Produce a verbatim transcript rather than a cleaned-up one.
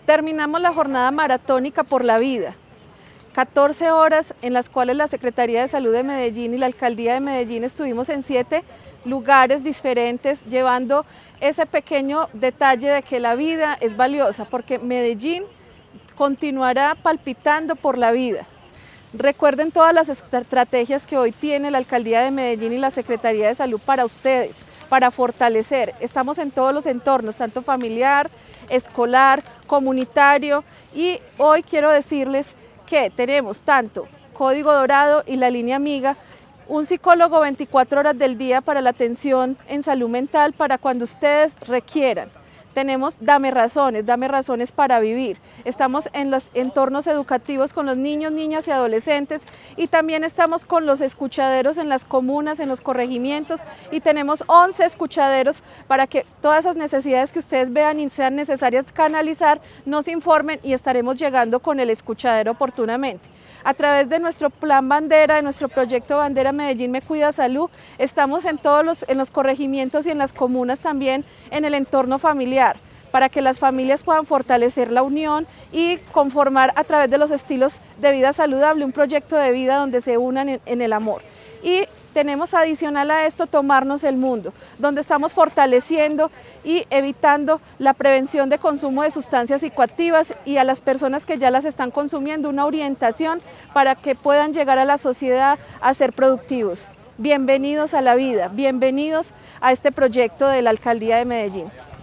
Terminamos la jornada maratónica por la vida, catorce horas en las cuales la Secretaría de Salud de Medellín y la Alcaldía de Medellín estuvimos en siete lugares diferentes llevando ese pequeño detalle de que la vida es valiosa, porque Medellín continuará palpitando por la vida. Recuerden todas las estrategias que hoy tiene la Alcaldía de Medellín y la Secretaría de Salud para ustedes, para fortalecer. Estamos en todos los entornos, tanto familiar, escolar, comunitario, y hoy quiero decirles que tenemos tanto Código Dorado y la Línea Amiga, un psicólogo veinticuatro horas del día para la atención en salud mental para cuando ustedes requieran. Tenemos Dame Razones, Dame Razones para Vivir. Estamos en los entornos educativos con los niños, niñas y adolescentes, y también estamos con los escuchaderos en las comunas, en los corregimientos, y tenemos once escuchaderos para que todas esas necesidades que ustedes vean y sean necesarias canalizar, nos informen y estaremos llegando con el escuchadero oportunamente. A través de nuestro plan bandera, de nuestro proyecto bandera Medellín Me Cuida Salud, estamos en todos los, en los corregimientos y en las comunas también en el entorno familiar, para que las familias puedan fortalecer la unión y conformar a través de los estilos de vida saludable un proyecto de vida donde se unan en, en el amor. Y tenemos adicional a esto Tomarnos el Mundo, donde estamos fortaleciendo y evitando la prevención de consumo de sustancias psicoactivas y a las personas que ya las están consumiendo una orientación para que puedan llegar a la sociedad a ser productivos. Bienvenidos a la vida, bienvenidos a este proyecto de la Alcaldía de Medellín.